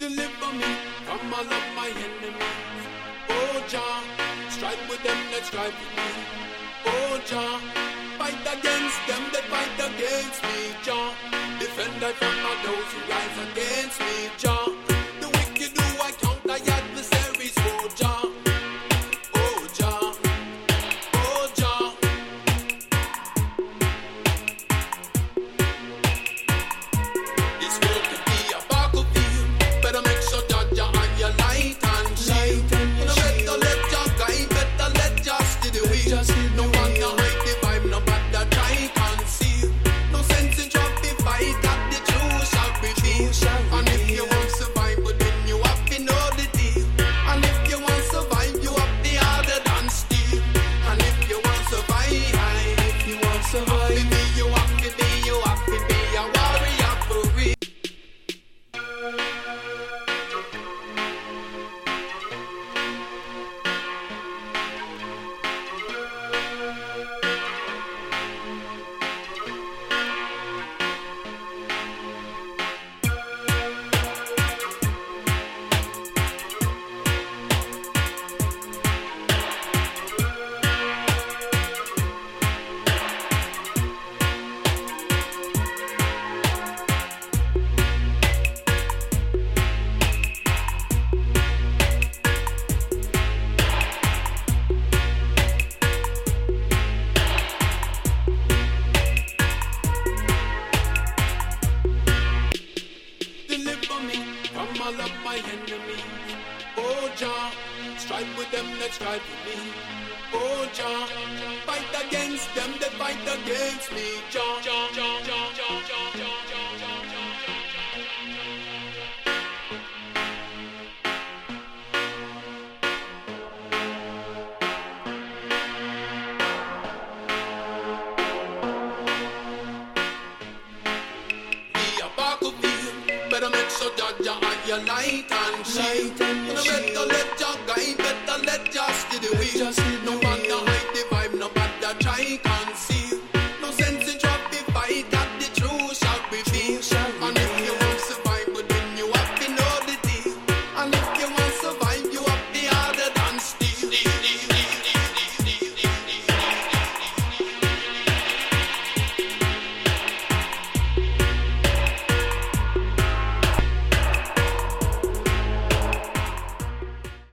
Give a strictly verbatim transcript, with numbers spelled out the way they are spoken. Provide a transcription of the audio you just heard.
Deliver me from all of my enemies. Oh Jah, strive with them that strive with me. Oh Jah, fight against them that fight against me. Jah, defend I from all those who rise against me. Jah, the wicked do I count thy adversaries. Oh Jah, oh Jah, oh Jah. This world could be a battlefield, better make sure that Jah and your light and shine. You better let Jah guide, better let Jah steer the wheel. No one no hide the vibe, no matter try conceal. No sense in trying to fight, that the truth shall reveal. And if you want survive, but then you have to know the deal. And if you want survive, you have to harder than steel. And if you want survive, if you want survive, you have to be, you have to be a warrior for real. Deliver me from all of my enemies. Oh Jah, strive with them that strive with me. Oh Jah, fight against them that fight against me. Jah, Jah, Jah, Jah, Jah, Jah, Jah, Jah, Jah, be a battlefield, better make sure that Jah and your light and shine. You better let Jah guide, better let Jah steer the wheel. No one no hide the vibe, no matter try conceal.